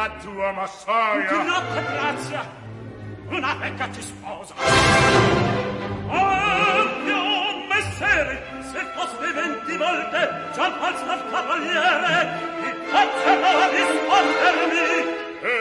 la tua massaia. Notte grazia, una vecchia ti sposa. Mio messere, se foste 20 volte già falsa al cavaliere, mi faccia rispondermi.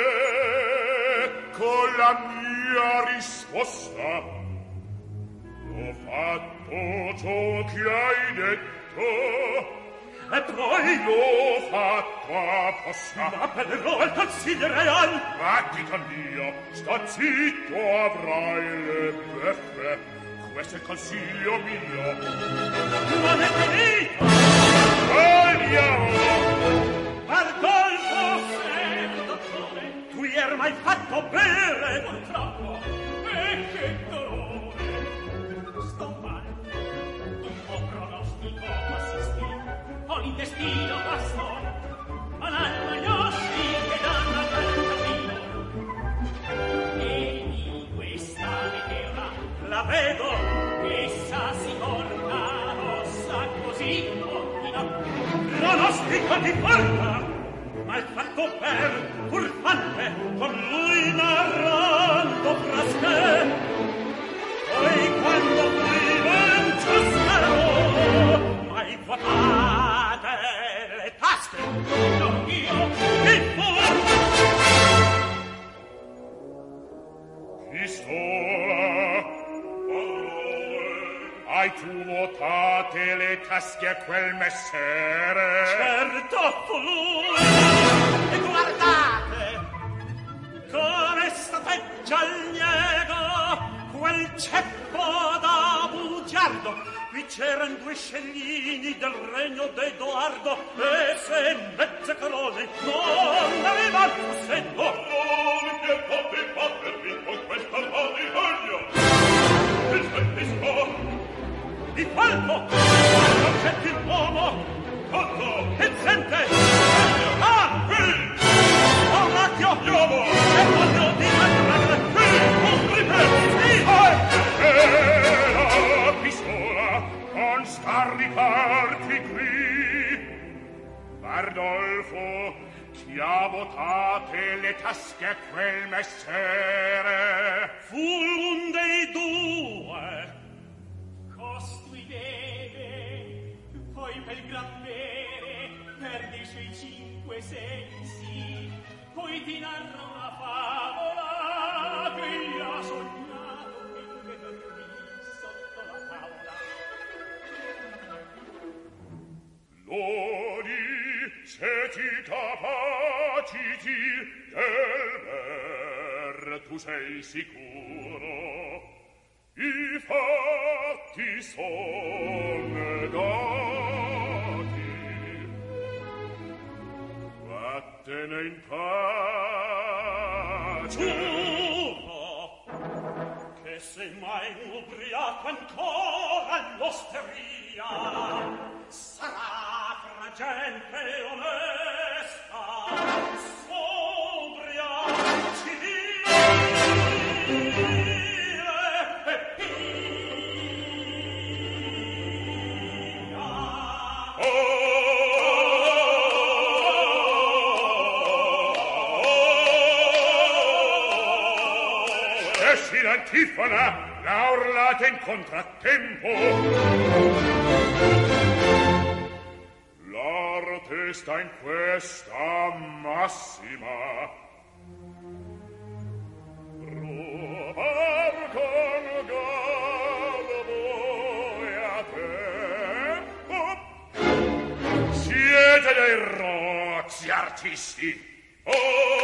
Ecco la mia risposta. Ho fatto ciò che hai detto. E poi l'ho fatto apposta. Ma appellerò al consiglio real. Battita mia, sta zitto, avrai le beffe. Questo è il consiglio mio. Non è finito. Andiamo. Ardolfo, se, dottore, tu ier mai fatto bere. Purtroppo, e che dolore. Sto male. Un po' pronostico assisti. Ho l'intestino basto, ma l'alma gli ossi che danno al casino. E di questa vedeva, la vedo, essa si porta rossa così, pronostico di porta, ma il fatto per furfante, con lui narrando frasche. Poi quando fui venciosero, mai vuotate le tasche, non io, chi fu? Pistola, hai tu vuotate le tasche a quel messere? Certo fu lui, e guardate, con esta feggia al niego, quel ceppo da bugiardo. Qui c'eran 2 scellini del regno d'Edoardo, e se mezze corone non avevano se no. Che fate battervi con questa maligaglia? Il sentisco? Di falco! Non senti l'uomo! Fatto! E sente! Ah! Qui! Un occhio! Andiamo! E voglio di mangiare! Qui! Un ripetto! Sì! La pistola non scaricarti qui. Ardolfo, chi ha votate le tasche a quel messere? Fu l'un dei 2. Costui beve, poi per gran bere perde i suoi 5 sensi, poi ti narra una favola che gli ha sognato mentre dormì sotto la tavola. Lodi, se ti capaciti del ver, tu sei sicuro. I fatti son negati. Vattene in pace. Giuro che se mai ubriaco ancora all'osteria sarà tra gente onesta, sobria, civile e pia. Esci l'antifona, la urlata in contrattempo. L'arte sta in questa massima. Provar con garbo e a tempo. Siete dei rozzi artisti. Oh!